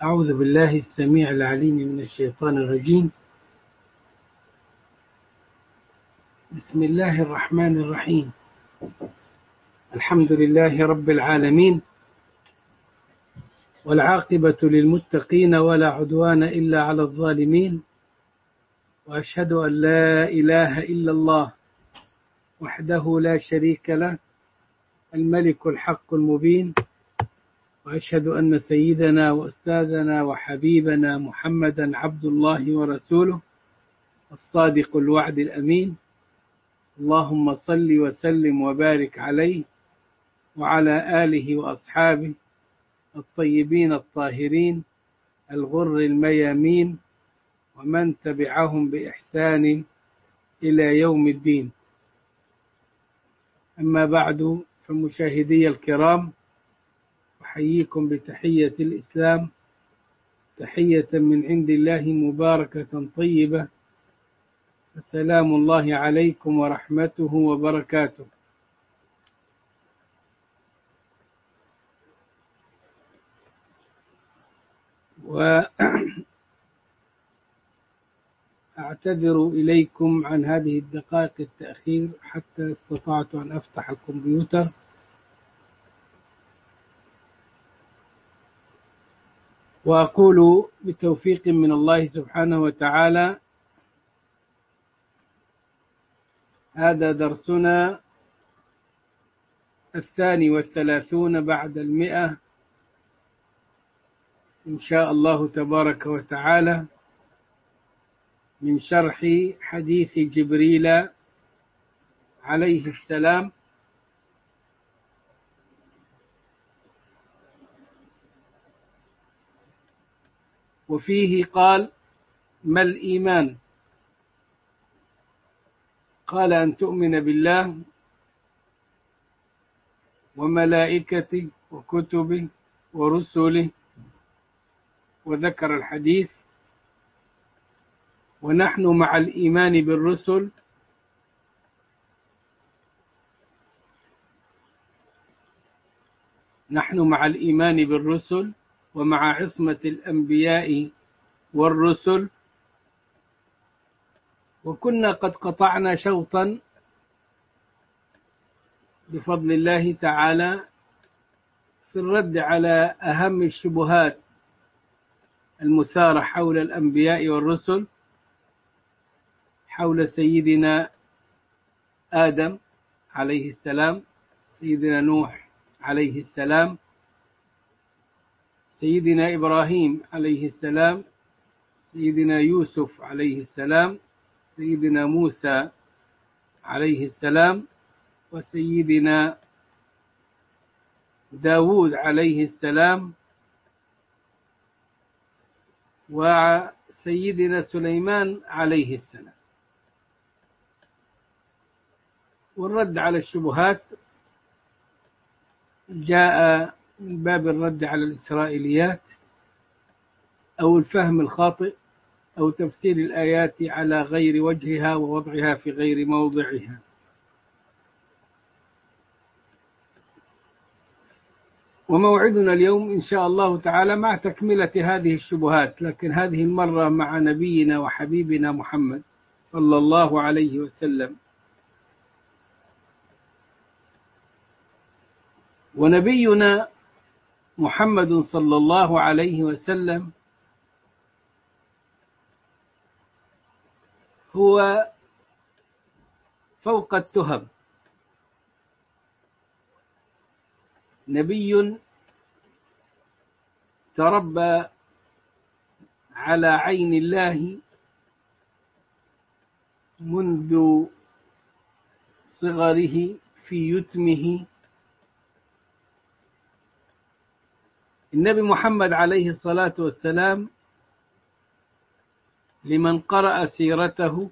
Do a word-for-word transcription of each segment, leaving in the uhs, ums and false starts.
أعوذ بالله السميع العليم من الشيطان الرجيم. بسم الله الرحمن الرحيم. الحمد لله رب العالمين، والعاقبة للمتقين ولا عدوان إلا على الظالمين، وأشهد أن لا إله إلا الله وحده لا شريك له الملك الحق المبين، وأشهد أن سيدنا وأستاذنا وحبيبنا محمدا عبد الله ورسوله الصادق الوعد الأمين. اللهم صل وسلم وبارك عليه وعلى آله وأصحابه الطيبين الطاهرين الغر الميامين، ومن تبعهم بإحسان إلى يوم الدين. أما بعد، فمشاهدي الكرام، أحييكم بتحية الإسلام، تحية من عند الله مباركة طيبة، السلام الله عليكم ورحمته وبركاته. وأعتذر إليكم عن هذه الدقائق التأخير حتى استطعت أن أفتح الكمبيوتر. وأقول بتوفيق من الله سبحانه وتعالى هذا درسنا الثاني والثلاثون بعد المئة إن شاء الله تبارك وتعالى من شرح حديث جبريل عليه السلام. وفيه قال: ما الإيمان؟ قال: أن تؤمن بالله وملائكته وكتبه ورسله، وذكر الحديث. ونحن مع الإيمان بالرسل نحن مع الإيمان بالرسل ومع عصمة الأنبياء والرسل. وكنا قد قطعنا شوطا بفضل الله تعالى في الرد على أهم الشبهات المثارة حول الأنبياء والرسل، حول سيدنا آدم عليه السلام، سيدنا نوح عليه السلام، سيدنا إبراهيم عليه السلام، سيدنا يوسف عليه السلام، سيدنا موسى عليه السلام، وسيدنا داود عليه السلام، وسيدنا سليمان عليه السلام. والرد على الشبهات جاء من باب الرد على الإسرائيليات أو الفهم الخاطئ أو تفسير الآيات على غير وجهها ووضعها في غير موضعها. وموعدنا اليوم إن شاء الله تعالى مع تكملة هذه الشبهات، لكن هذه المرة مع نبينا وحبيبنا محمد صلى الله عليه وسلم. ونبينا محمد صلى الله عليه وسلم هو فوق التهم، نبي تربى على عين الله منذ صغره في يتمه. النبي محمد عليه الصلاة والسلام لمن قرأ سيرته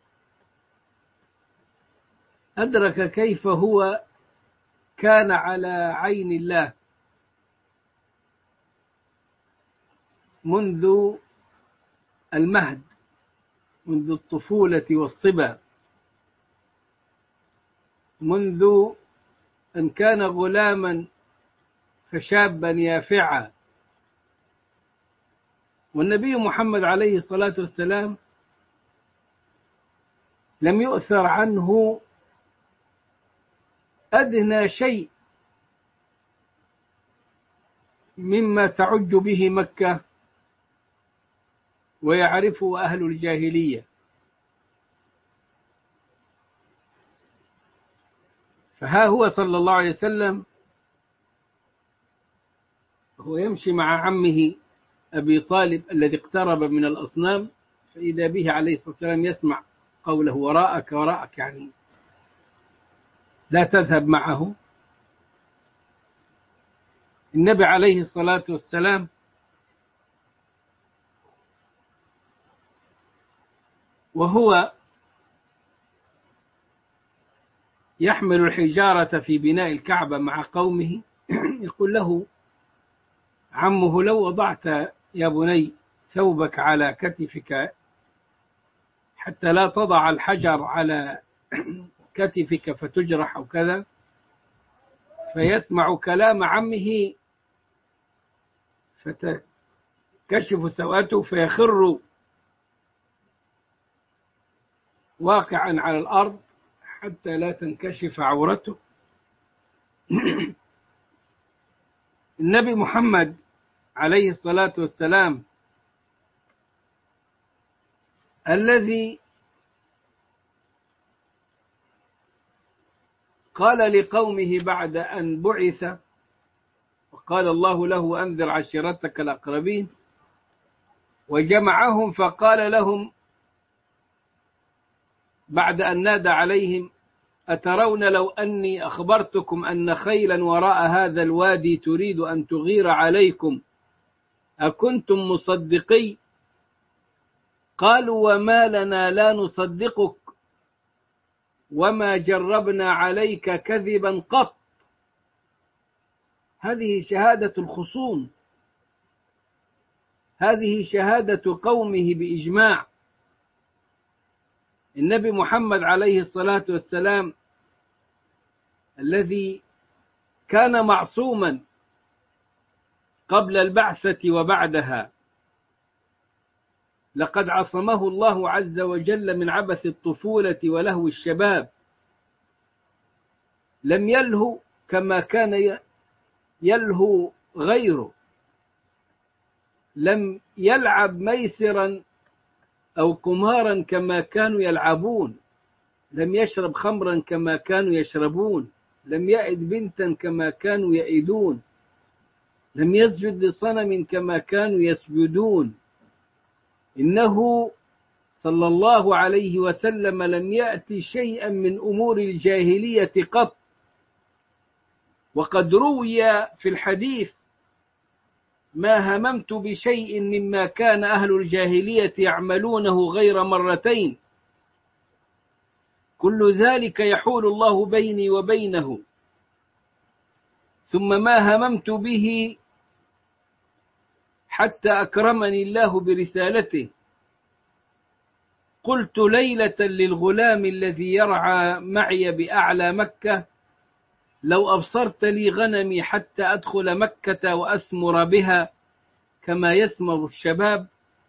أدرك كيف هو كان على عين الله منذ المهد، منذ الطفولة والصبا، منذ أن كان غلاما فشابا يافعا، والنبي محمد عليه الصلاة والسلام لم يؤثر عنه أدنى شيء مما تعج به مكة ويعرفه أهل الجاهلية. فها هو صلى الله عليه وسلم هو يمشي مع عمه أبي طالب الذي اقترب من الأصنام، فإذا به عليه الصلاة والسلام يسمع قوله وراءك وراءك، يعني لا تذهب معه. النبي عليه الصلاة والسلام وهو يحمل الحجارة في بناء الكعبة مع قومه يقول له عمه لو وضعت يا بني ثوبك على كتفك حتى لا تضع الحجر على كتفك فتجرح أو كذا، فيسمع كلام عمه فتكشف سوءته فيخر واقعا على الأرض حتى لا تنكشف عورته. النبي محمد عليه الصلاة والسلام الذي قال لقومه بعد أن بعث وقال الله له أنذر عشيرتك الأقربين، وجمعهم فقال لهم بعد أن نادى عليهم أترون لو أني أخبرتكم أن خيلا وراء هذا الوادي تريد أن تغير عليكم أكنتم مصدقي؟ قالوا وما لنا لا نصدقك وما جربنا عليك كذبا قط. هذه شهادة الخصوم، هذه شهادة قومه بإجماع. النبي محمد عليه الصلاة والسلام الذي كان معصوما قبل البعثة وبعدها، لقد عصمه الله عز وجل من عبث الطفولة ولهو الشباب، لم يلهو كما كان يلهو غيره، لم يلعب ميسرا أو قمارا كما كانوا يلعبون، لم يشرب خمرا كما كانوا يشربون، لم يئد بنتا كما كانوا يئدون، لم يسجد لصنم كما كانوا يسجدون. إنه صلى الله عليه وسلم لم يأتي شيئا من أمور الجاهلية قط. وقد روي في الحديث ما هممت بشيء مما كان أهل الجاهلية يعملونه غير مرتين، كل ذلك يحول الله بيني وبينه، ثم ما هممت به حتى أكرمني الله برسالته. قلت ليلة للغلام الذي يرعى معي بأعلى مكة لو أبصرت لي غنمي حتى أدخل مكة وأسمر بها كما يسمر الشباب،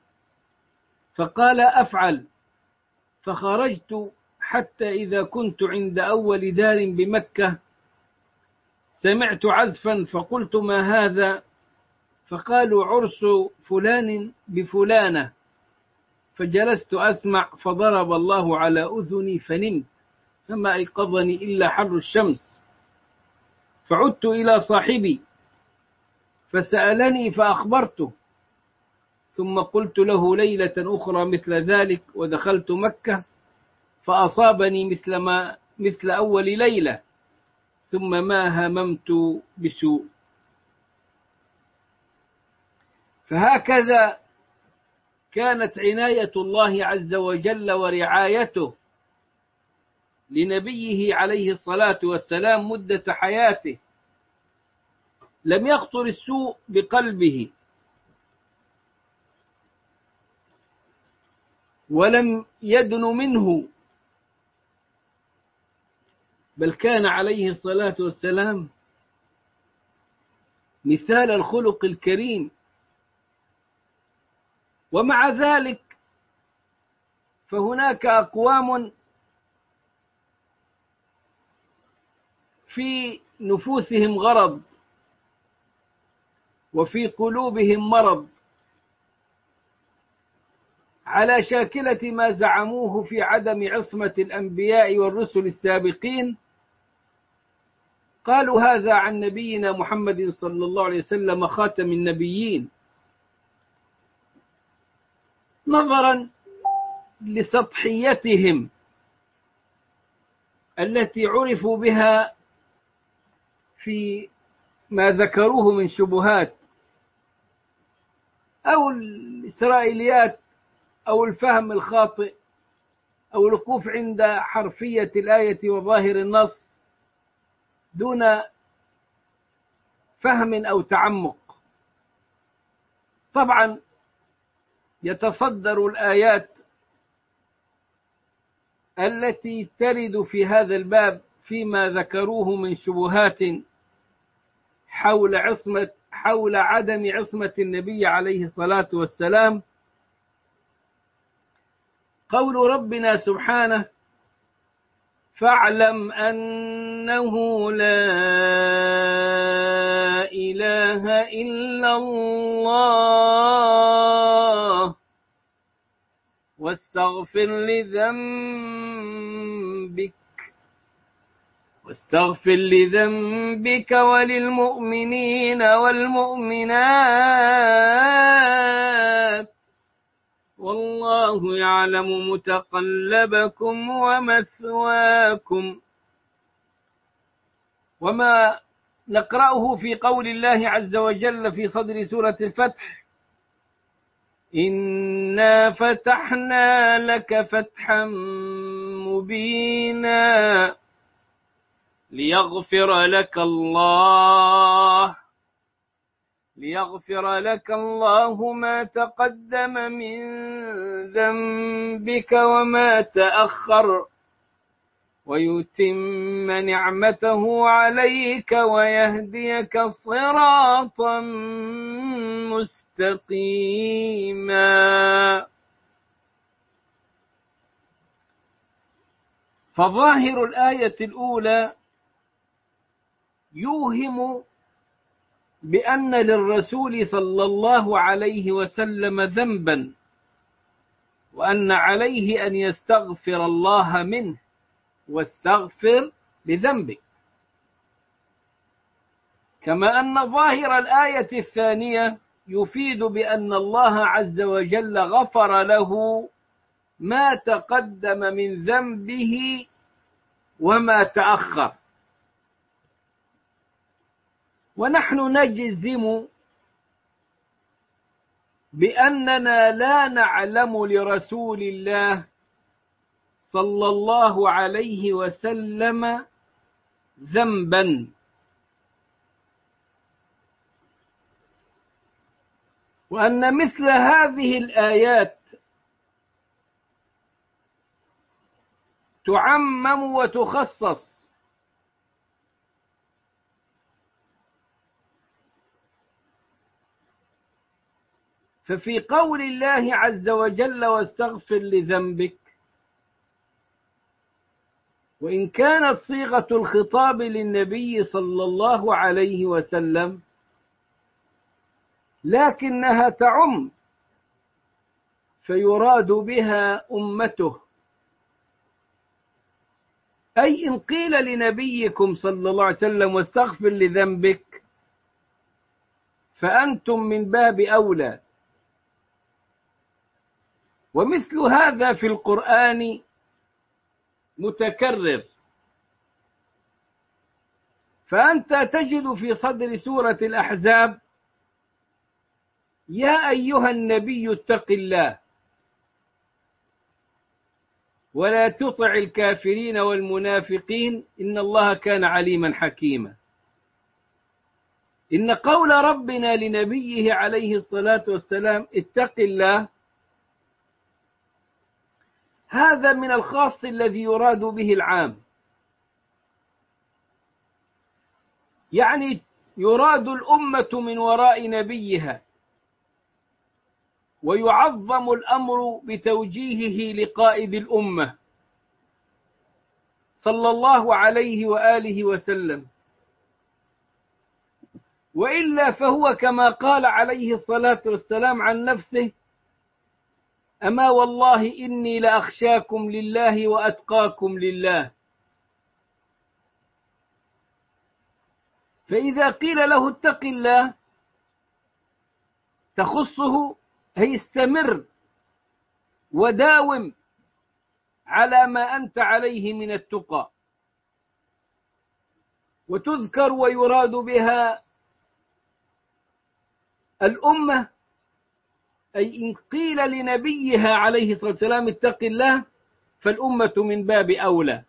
فقال أفعل. فخرجت حتى إذا كنت عند أول دار بمكة سمعت عزفا فقلت ما هذا؟ فقالوا عرس فلان بفلانة، فجلست أسمع فضرب الله على أذني فنمت، فما أيقظني إلا حر الشمس. فعدت إلى صاحبي فسألني فأخبرته، ثم قلت له ليلة أخرى مثل ذلك ودخلت مكة فأصابني مثل ما مثل أول ليلة، ثم ما هممت بسوء. فهكذا كانت عناية الله عز وجل ورعايته لنبيه عليه الصلاة والسلام مدة حياته، لم يخطر السوء بقلبه ولم يدن منه، بل كان عليه الصلاة والسلام مثال الخلق الكريم. ومع ذلك فهناك أقوام في نفوسهم غرض وفي قلوبهم مرض على شاكلة ما زعموه في عدم عصمة الأنبياء والرسل السابقين. قالوا هذا عن نبينا محمد صلى الله عليه وسلم خاتم النبيين، نظرا لسطحيتهم التي عرفوا بها في ما ذكروه من شبهات أو الإسرائيليات أو الفهم الخاطئ أو الوقوف عند حرفية الآية وظاهر النص دون فهم أو تعمق. طبعا يتصدر الآيات التي ترد في هذا الباب فيما ذكروه من شبهات حول عصمة حول عدم عصمة النبي عليه الصلاة والسلام قول ربنا سبحانه: فاعلم أنه لا إله إلا الله واستغفر لذنبك واستغفر لذنبك وللمؤمنين والمؤمنات والله يعلم متقلبكم ومثواكم. وما نقرأه في قول الله عز وجل في صدر سورة الفتح: إنا فتحنا لك فتحا مبينا ليغفر لك الله ليغفر لك الله ما تقدم من ذنبك وما تأخر ويتم نعمته عليك ويهديك صراطا مستقيما. فظاهر الآية الأولى يوهم بأن للرسول صلى الله عليه وسلم ذنبا وأن عليه أن يستغفر الله منه واستغفر لذنبك، كما أن ظاهر الآية الثانية يفيد بأن الله عز وجل غفر له ما تقدم من ذنبه وما تأخر. ونحن نجزم بأننا لا نعلم لرسول الله صلى الله عليه وسلم ذنبا، وأن مثل هذه الآيات تعمم وتخصص. ففي قول الله عز وجل واستغفر لذنبك، وإن كانت صيغة الخطاب للنبي صلى الله عليه وسلم لكنها تعم، فيراد بها أمته. أي إن قيل لنبيكم صلى الله عليه وسلم واستغفر لذنبك فأنتم من باب أولى. ومثل هذا في القرآن متكرر، فأنت تجد في صدر سورة الأحزاب: يا أيها النبي اتق الله ولا تطع الكافرين والمنافقين إن الله كان عليما حكيما. إن قول ربنا لنبيه عليه الصلاة والسلام اتق الله هذا من الخاص الذي يراد به العام، يعني يراد الأمة من وراء نبيها، ويعظم الأمر بتوجيهه لقائد الأمة صلى الله عليه وآله وسلم، وإلا فهو كما قال عليه الصلاة والسلام عن نفسه: أما والله إني لأخشاكم لله وأتقاكم لله. فإذا قيل له اتق الله تخصه، هي استمر وداوم على ما أنت عليه من التقى. وتذكر ويراد بها الأمة، أي إن قيل لنبيها عليه الصلاة والسلام اتق الله فالأمة من باب أولى.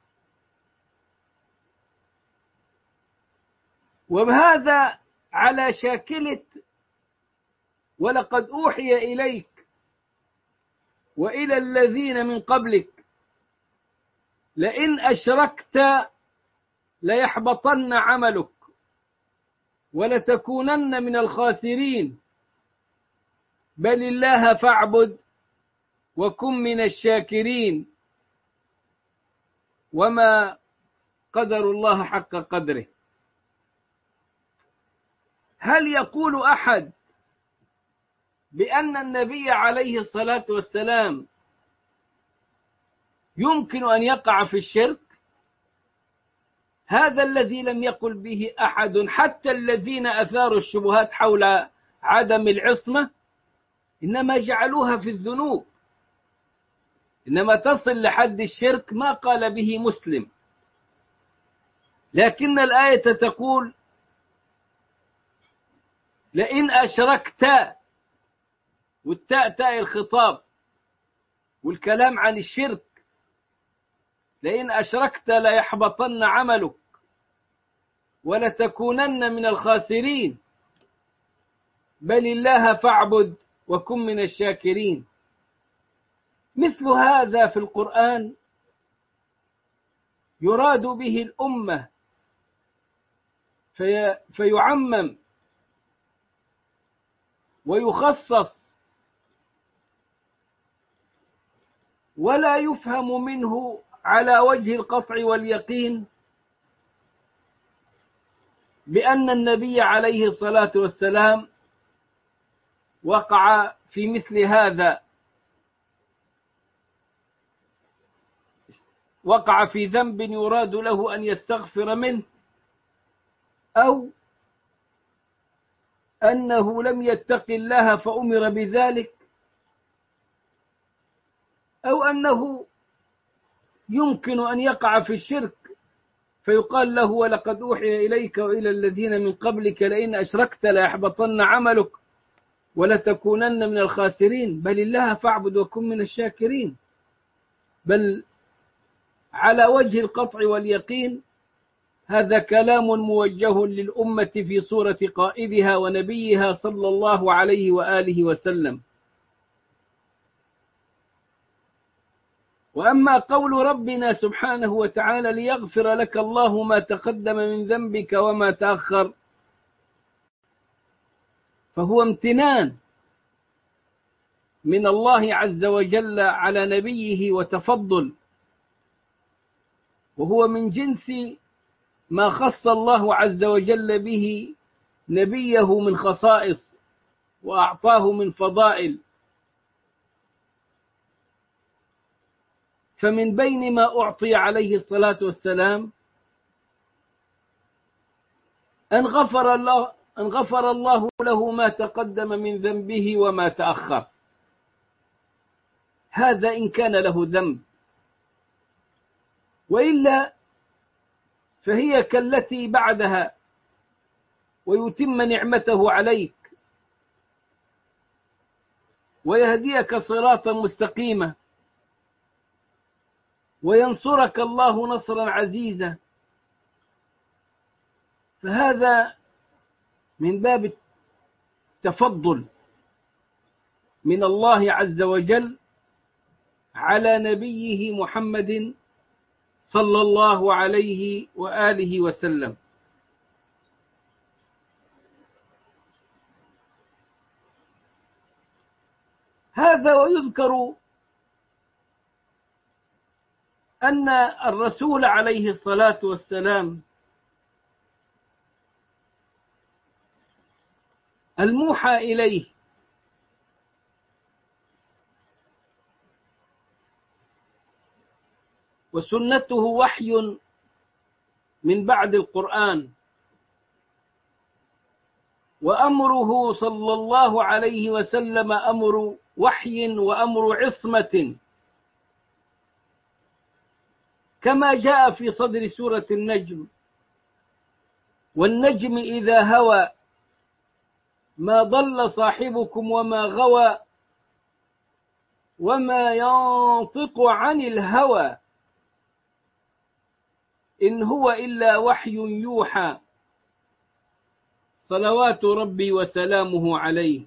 وهذا على شاكلة ولقد أوحي إليك وإلى الذين من قبلك لئن أشركت ليحبطن عملك ولتكونن من الخاسرين بل الله فاعبد وكن من الشاكرين وما قدر الله حق قدره. هل يقول أحد بأن النبي عليه الصلاة والسلام يمكن أن يقع في الشرك؟ هذا الذي لم يقل به أحد، حتى الذين أثاروا الشبهات حول عدم العصمة إنما جعلوها في الذنوب، إنما تصل لحد الشرك ما قال به مسلم. لكن الآية تقول لئن أشركت، والتاء تاء الخطاب والكلام عن الشرك، لئن أشركت ليحبطن عملك ولتكونن من الخاسرين بل الله فاعبد وكن من الشاكرين. مثل هذا في القرآن يراد به الأمة في فيعمم ويخصص، ولا يفهم منه على وجه القطع واليقين بأن النبي عليه الصلاة والسلام وقع في مثل هذا، وقع في ذنب يراد له أن يستغفر منه، أو أنه لم يتق الله فأمر بذلك، أو أنه يمكن أن يقع في الشرك فيقال له ولقد أوحي إليك وإلى الذين من قبلك لئن أشركت ليحبطن عملك ولتكونن من الخاسرين بل الله فاعبد وكن من الشاكرين. بل على وجه القطع واليقين هذا كلام موجه للأمة في صورة قائدها ونبيها صلى الله عليه وآله وسلم. وأما قول ربنا سبحانه وتعالى ليغفر لك الله ما تقدم من ذنبك وما تأخر، فهو امتنان من الله عز وجل على نبيه وتفضل، وهو من جنس ما خص الله عز وجل به نبيه من خصائص وأعطاه من فضائل. فمن بين ما أعطي عليه الصلاة والسلام أن غفر الله, أن غفر الله له ما تقدم من ذنبه وما تأخر. هذا إن كان له ذنب، وإلا فهي كالتي بعدها ويتم نعمته عليك ويهديك صراطا مستقيما وينصرك الله نصرا عزيزا. فهذا من باب التفضل من الله عز وجل على نبيه محمد صلى الله عليه وآله وسلم. هذا ويذكر أن الرسول عليه الصلاة والسلام الموحى إليه وسنته وحي من بعد القرآن، وأمره صلى الله عليه وسلم أمر وحي وأمر عصمة، كما جاء في صدر سورة النجم: والنجم إذا هوى ما ضل صاحبكم وما غوى وما ينطق عن الهوى إن هو إلا وحي يوحى صلوات ربي وسلامه عليه.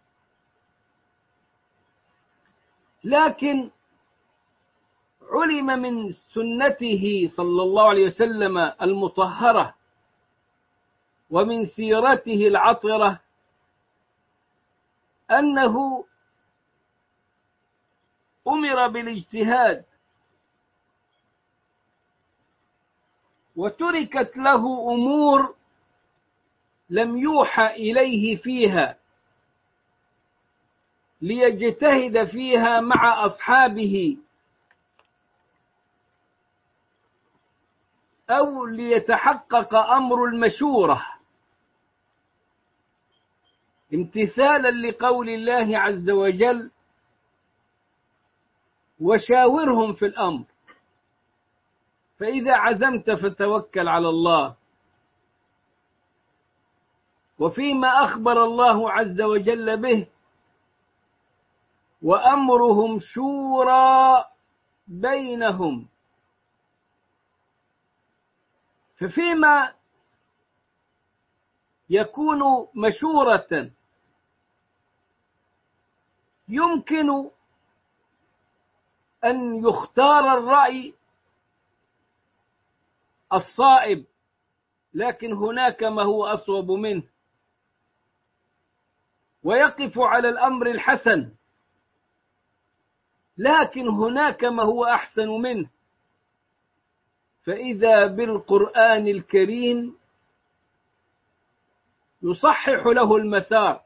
لكن علم من سنته صلى الله عليه وسلم المطهرة ومن سيرته العطرة أنه أمر بالاجتهاد وتركت له أمور لم يوحى إليه فيها ليجتهد فيها مع أصحابه أو ليتحقق أمر المشورة، امتثالا لقول الله عز وجل: وشاورهم في الأمر، فإذا عزمت فتوكل على الله. وفيما أخبر الله عز وجل به: وأمرهم شورى بينهم. ففيما يكون مشورة يمكن أن يختار الرأي الصائب، لكن هناك ما هو أصوب منه، ويقف على الأمر الحسن، لكن هناك ما هو أحسن منه. فإذا بالقرآن الكريم يصحح له المسار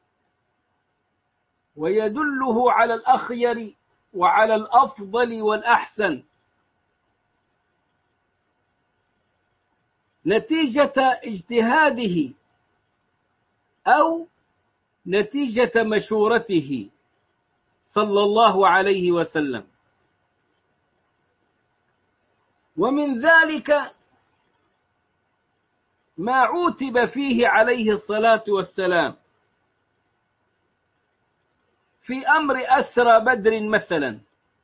ويدله على الأخير وعلى الأفضل والأحسن، نتيجة اجتهاده أو نتيجة مشورته صلى الله عليه وسلم. ومن ذلك ما عوتب فيه عليه الصلاة والسلام في أمر أسرى بدر مثلا،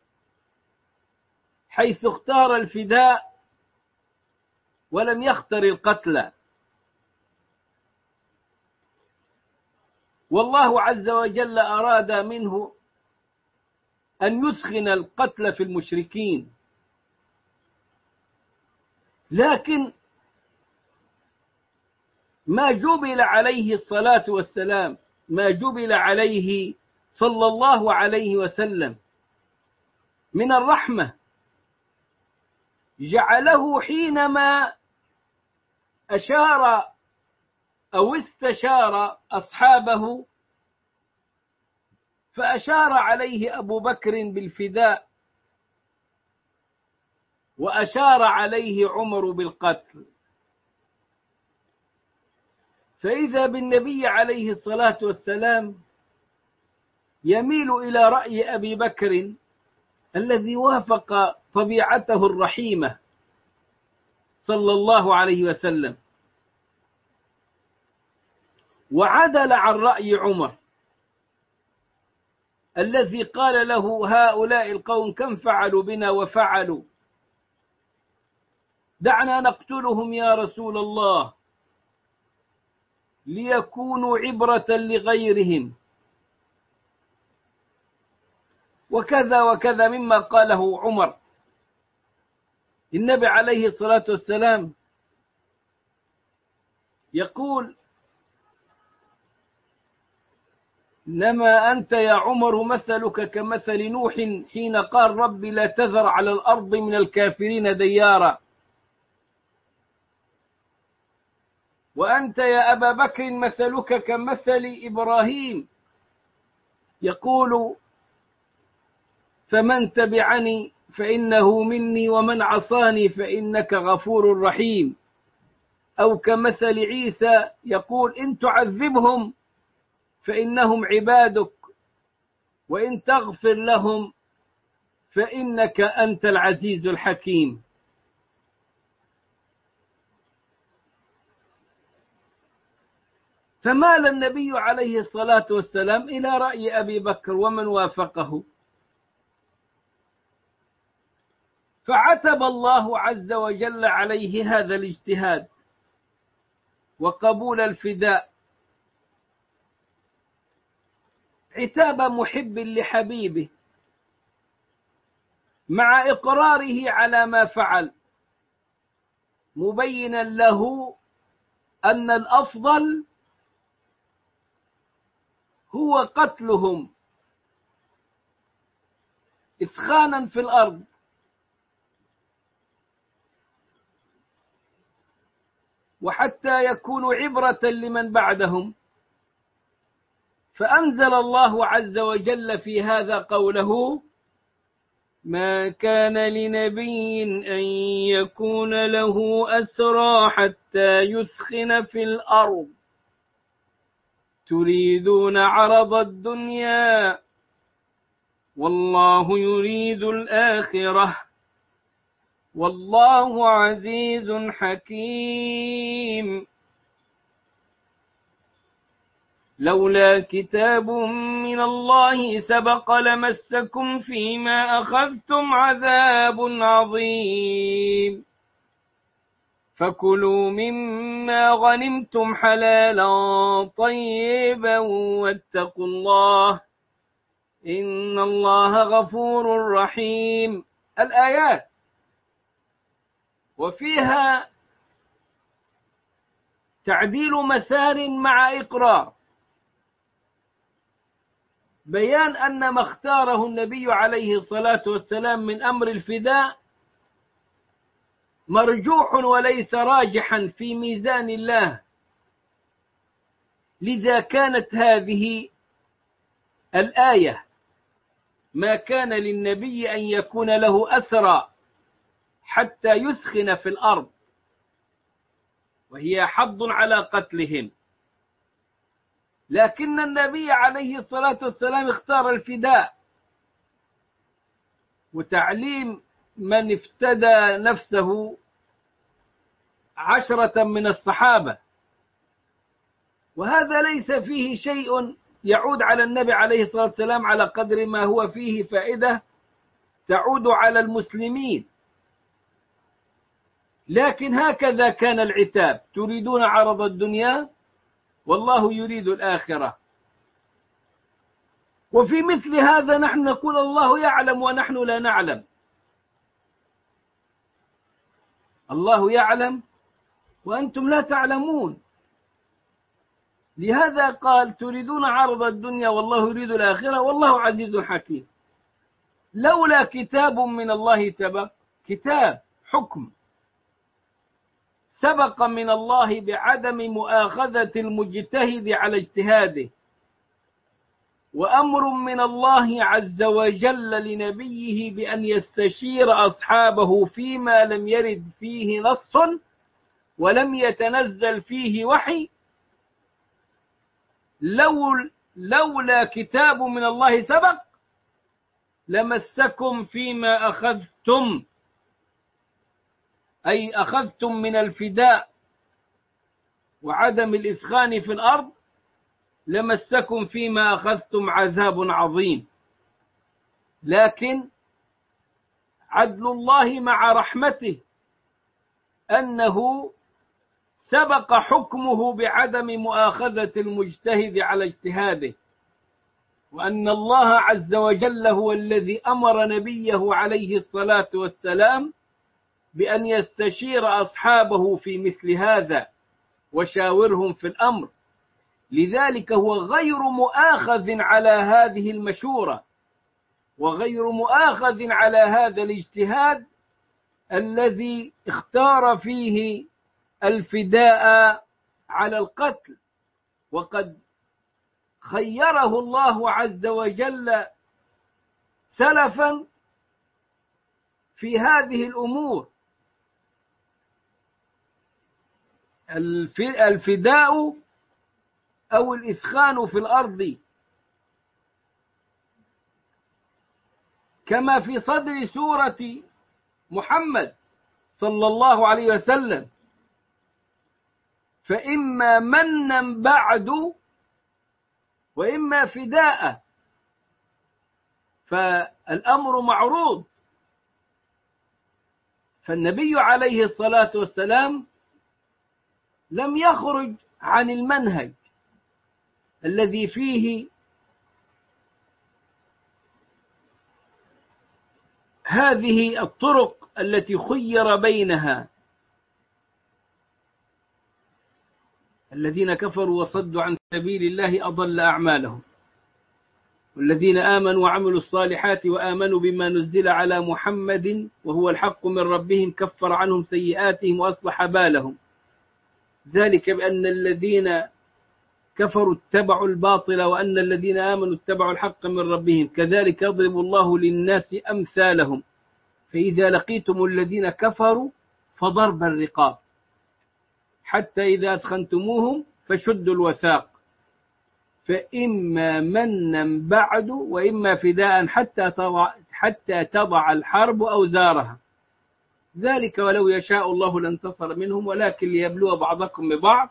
حيث اختار الفداء ولم يختر القتل، والله عز وجل أراد منه أن يسخن القتل في المشركين، لكن ما جبل عليه الصلاة والسلام، ما جبل عليه صلى الله عليه وسلم من الرحمة، جعله حينما أشار أو استشار أصحابه فأشار عليه أبو بكر بالفداء وأشار عليه عمر بالقتل، فإذا بالنبي عليه الصلاة والسلام يميل إلى رأي أبي بكر الذي وافق طبيعته الرحيمة صلى الله عليه وسلم، وعدل عن رأي عمر الذي قال له: هؤلاء القوم كم فعلوا بنا وفعلوا، دعنا نقتلهم يا رسول الله ليكونوا عبرة لغيرهم، وكذا وكذا مما قاله عمر. النبي عليه الصلاة والسلام يقول: إنما أنت يا عمر مثلك كمثل نوح حين قال رب لا تذر على الأرض من الكافرين ديارا. وأنت يا أبا بكر مثلك كمثل إبراهيم يقول فمن تبعني فإنه مني ومن عصاني فإنك غفور رحيم. أو كمثل عيسى يقول إن تعذبهم فإنهم عبادك وإن تغفر لهم فإنك أنت العزيز الحكيم. فمال النبي عليه الصلاة والسلام إلى رأي أبي بكر ومن وافقه، فعتب الله عز وجل عليه هذا الاجتهاد وقبول الفداء عتاب محب لحبيبه، مع إقراره على ما فعل، مبينا له أن الأفضل هو قتلهم إثخانا في الأرض، وحتى يكونوا عبرة لمن بعدهم. فأنزل الله عز وجل في هذا قوله ما كان لنبي أن يكون له أسرى حتى يثخن في الأرض تريدون عرض الدنيا والله يريد الآخرة والله عزيز حكيم. لولا كتاب من الله سبق لمسكم فيما أخذتم عذاب عظيم فكلوا مما غنمتم حلالا طيبا واتقوا الله إن الله غفور رحيم. الآيات وفيها تعديل مسار مع إقرار، بيان أن ما اختاره النبي عليه الصلاة والسلام من أمر الفداء مرجوح وليس راجحا في ميزان الله. لذا كانت هذه الآية ما كان للنبي أن يكون له أسرى حتى يثخن في الأرض، وهي حض على قتلهم، لكن النبي عليه الصلاة والسلام اختار الفداء وتعليم من افتدى نفسه عشرة من الصحابة، وهذا ليس فيه شيء يعود على النبي عليه الصلاة والسلام على قدر ما هو فيه فائدة تعود على المسلمين. لكن هكذا كان العتاب تريدون عرض الدنيا والله يريد الآخرة. وفي مثل هذا نحن نقول الله يعلم ونحن لا نعلم، الله يعلم وأنتم لا تعلمون. لهذا قال تريدون عرض الدنيا والله يريد الآخرة والله عزيز حكيم. لولا كتاب من الله سبق، كتاب حكم سبق من الله بعدم مؤاخذة المجتهد على اجتهاده، وأمر من الله عز وجل لنبيه بأن يستشير أصحابه فيما لم يرد فيه نص ولم يتنزل فيه وحي. لو لولا كتاب من الله سبق لمسكم فيما أخذتم، أي أخذتم من الفداء وعدم الإثخان في الأرض، لمسكم فيما أخذتم عذاب عظيم. لكن عدل الله مع رحمته أنه سبق حكمه بعدم مؤاخذة المجتهد على اجتهاده، وأن الله عز وجل هو الذي أمر نبيه عليه الصلاة والسلام بأن يستشير أصحابه في مثل هذا وشاورهم في الأمر، لذلك هو غير مؤاخذ على هذه المشورة، وغير مؤاخذ على هذا الاجتهاد الذي اختار فيه الفداء على القتل، وقد خيره الله عز وجل سلفا في هذه الأمور. الفداء أو الإثخان في الأرض، كما في صدر سورة محمد صلى الله عليه وسلم: فإما منا بعد وإما فداء. فالأمر معروض، فالنبي عليه الصلاة والسلام لم يخرج عن المنهج الذي فيه هذه الطرق التي خير بينها. الذين كفروا وصدوا عن سبيل الله أضل أعمالهم، والذين آمنوا وعملوا الصالحات وآمنوا بما نزل على محمد وهو الحق من ربهم كفر عنهم سيئاتهم وأصلح بالهم، ذلك بأن الذين كفروا اتبعوا الباطل وأن الذين آمنوا اتبعوا الحق من ربهم كذلك يضرب الله للناس أمثالهم، فإذا لقيتم الذين كفروا فضرب الرقاب حتى إذا أثخنتموهم فشدوا الوثاق، فإما منا بعد وإما فداء حتى تضع, حتى تضع الحرب أوزارها، ذلك ولو يشاء الله لانتصر منهم ولكن ليبلو بعضكم ببعض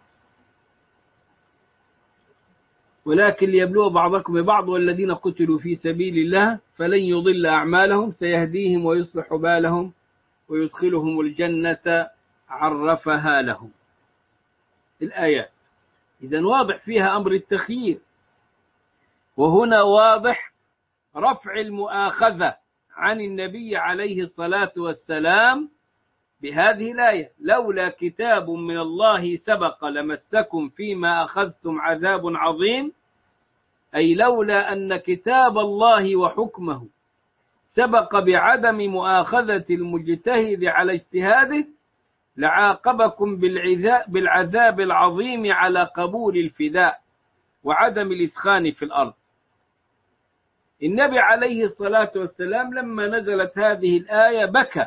ولكن ليبلو بعضكم ببعض والذين قتلوا في سبيل الله فلن يضل أعمالهم سيهديهم ويصلح بالهم ويدخلهم الجنة عرفها لهم. الآيات إذن واضح فيها أمر التخيير، وهنا واضح رفع المؤاخذة عن النبي عليه الصلاة والسلام بهذه الآية: لولا كتاب من الله سبق لمسكم فيما أخذتم عذاب عظيم، أي لولا أن كتاب الله وحكمه سبق بعدم مؤاخذة المجتهد على اجتهاده لعاقبكم بالعذاب العظيم على قبول الفداء وعدم الإثخان في الأرض. النبي عليه الصلاة والسلام لما نزلت هذه الآية بكى،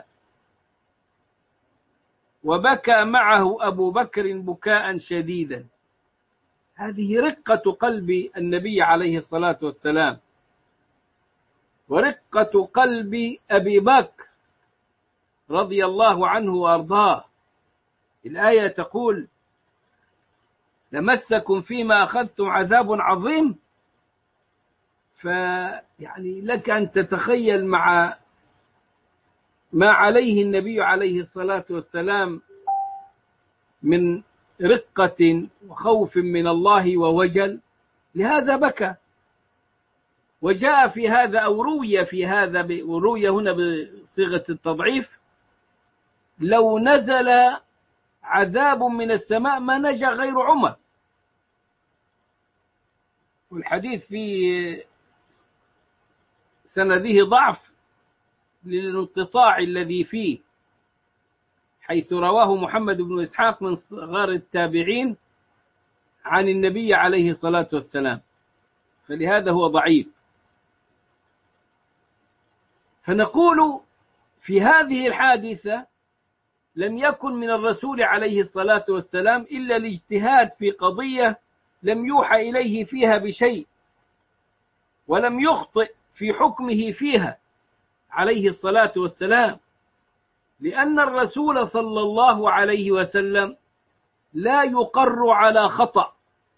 وبكى معه أبو بكر بكاء شديدا. هذه رقة قلب النبي عليه الصلاة والسلام ورقة قلب أبي بكر رضي الله عنه وأرضاه. الآية تقول: لمسكم فيما أخذتم عذاب عظيم، فيعني لك أن تتخيل مع ما عليه النبي عليه الصلاة والسلام من رقة وخوف من الله ووجل، لهذا بكى. وجاء في هذا أو روي في هذا، وروي هنا بصيغة التضعيف: لو نزل عذاب من السماء ما نجا غير عمر. والحديث في سنده ضعف للانقطاع الذي فيه، حيث رواه محمد بن إسحاق من صغار التابعين عن النبي عليه الصلاة والسلام، فلهذا هو ضعيف. فنقول في هذه الحادثة لم يكن من الرسول عليه الصلاة والسلام إلا الاجتهاد في قضية لم يوحى إليه فيها بشيء، ولم يخطئ في حكمه فيها عليه الصلاة والسلام، لأن الرسول صلى الله عليه وسلم لا يقر على خطأ،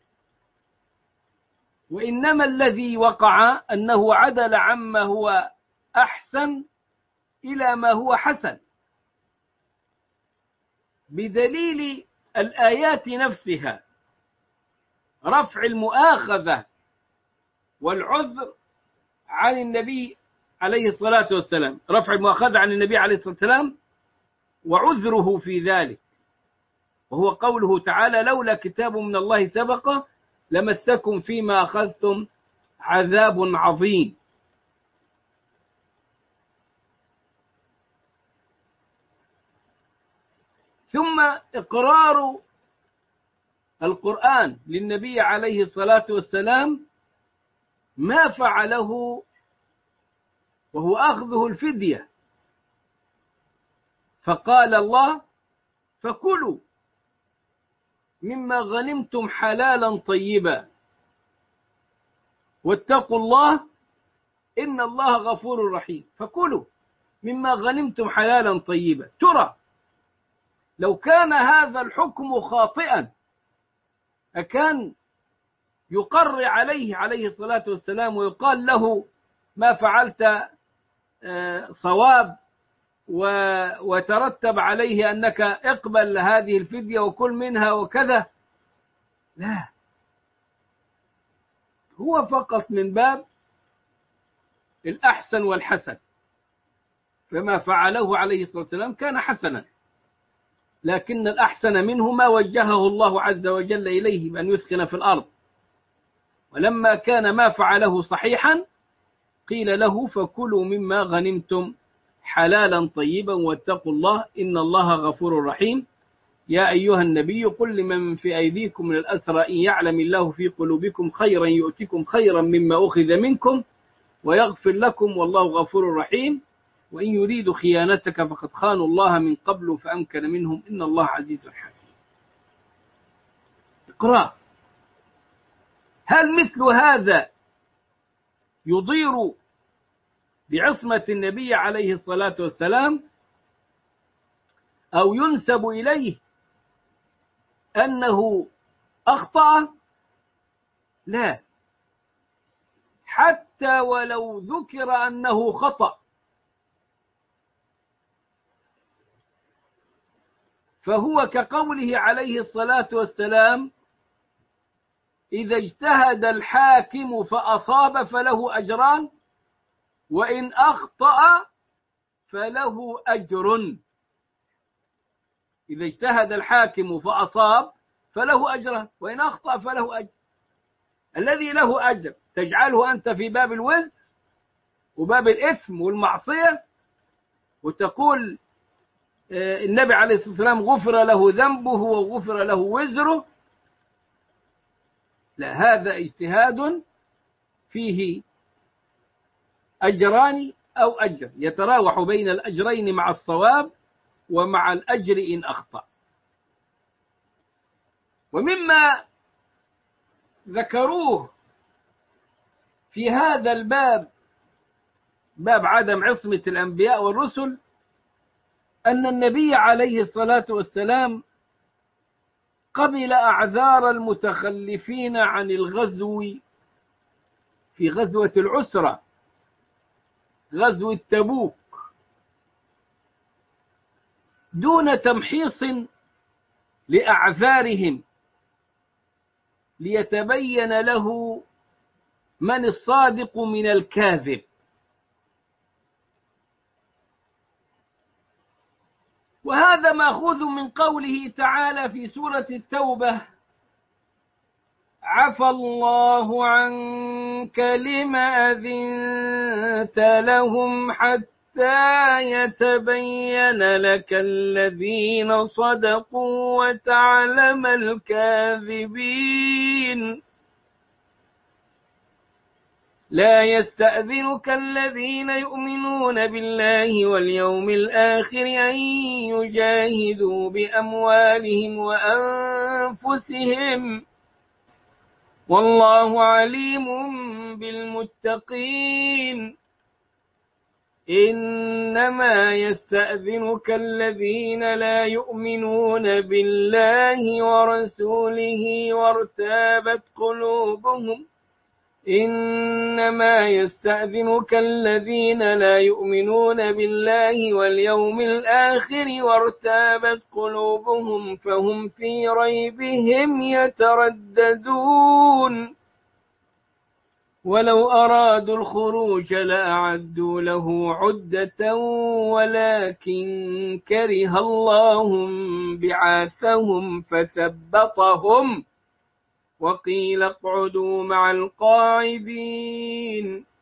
وإنما الذي وقع أنه عدل عما هو أحسن إلى ما هو حسن، بدليل الآيات نفسها: رفع المؤاخذة والعذر عن النبي عليه الصلاة والسلام، رفع المؤاخذة عن النبي عليه الصلاة والسلام وعذره في ذلك، وهو قوله تعالى: لولا كتاب من الله سبق لمسكم فيما أخذتم عذاب عظيم. ثم إقرار القرآن للنبي عليه الصلاة والسلام ما فعله وهو أخذه الفدية، فقال الله: فكلوا مما غنمتم حلالا طيبا واتقوا الله إن الله غفور رحيم. فكلوا مما غنمتم حلالا طيبا. ترى لو كان هذا الحكم خاطئا أكان يقر عليه عليه الصلاة والسلام ويقال له ما فعلت صواب وترتب عليه أنك اقبل هذه الفدية وكل منها وكذا؟ لا، هو فقط من باب الأحسن والحسن، فما فعله عليه الصلاة والسلام كان حسنا، لكن الأحسن منه ما وجهه الله عز وجل إليه بأن يثخن في الأرض. ولما كان ما فعله صحيحا قيل له: فكلوا مما غنمتم حلالا طيبا واتقوا الله إن الله غفور رحيم. يا أيها النبي قل لمن في أيديكم من الأسرى إن يعلم الله في قلوبكم خيرا يؤتكم خيرا مما أخذ منكم ويغفر لكم والله غفور رحيم. وإن يريدوا خيانتك فقد خانوا الله من قبل فأمكن منهم إن الله عزيز حكيم. اقرأ. هل مثل هذا يضير بعصمة النبي عليه الصلاة والسلام أو ينسب إليه أنه أخطأ؟ لا، حتى ولو ذكر أنه خطأ فهو كقوله عليه الصلاة والسلام: إذا اجتهد الحاكم فأصاب فله أجران وإن أخطأ فله أجر. إذا اجتهد الحاكم فأصاب فله أجران وإن أخطأ فله أجر. الذي له أجر تجعله أنت في باب الوزر وباب الإثم والمعصية وتقول النبي عليه الصلاة والسلام غفر له ذنبه وغفر له وزره؟ لا، هذا اجتهاد فيه أجران أو أجر يتراوح بين الأجرين مع الصواب ومع الأجر إن أخطأ. ومما ذكروه في هذا الباب، باب عدم عصمة الأنبياء والرسل، أن النبي عليه الصلاة والسلام قبل أعذار المتخلفين عن الغزو في غزوة العسرة، غزوة تبوك، دون تمحيص لأعذارهم ليتبين له من الصادق من الكاذب. وهذا مأخوذ من قوله تعالى في سورة التوبة: عفى الله عنك لما أذنت لهم حتى يتبين لك الذين صدقوا وتعلم الكاذبين. لا يستأذنك الذين يؤمنون بالله واليوم الآخر أن يجاهدوا بأموالهم وأنفسهم والله عليم بالمتقين. إنما يستأذنك الذين لا يؤمنون بالله ورسوله وارتابت قلوبهم إنما يستأذنك الذين لا يؤمنون بالله واليوم الآخر وارتابت قلوبهم فهم في ريبهم يترددون. ولو أرادوا الخروج لأعدوا له عدة ولكن كره الله بعاثهم فثبطهم وقيل اقعدوا مع القاعدين